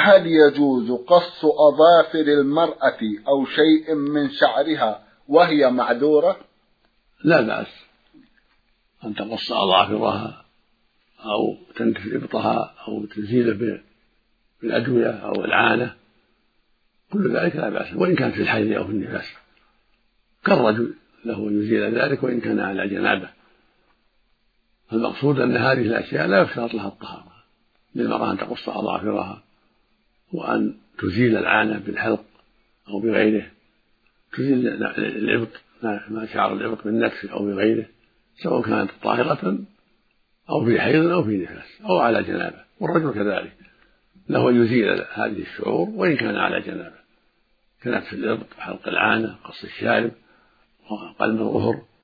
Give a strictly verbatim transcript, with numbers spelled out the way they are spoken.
هل يجوز قص أظافر المرأة أو شيء من شعرها وهي معذورة؟ لا بأس أن تقص أظافرها أو تنتف إبطها أو تزيله بالأدوية أو العانة، كل ذلك لا بأس، وإن كان في الحيض أو في النفاس كالرجل له أن يزيل ذلك وإن كان على جنابه. فالمقصود أن هذه الأشياء لا يشترط لها الطهارة، للمرأة أن تقص أظافرها وأن تزيل العانة بالحلق أو بغيره، تزيل الإبط ما شعر الإبط بالنتف أو بغيره، سواء كانت طاهرة أو في حيض أو في نفاس أو على جنابه. والرجل كذلك له أن يزيل هذه الشعور وإن كان على جنابه، كنتف الإبط وحلق العانة، قص الشارب وقلم الظهر.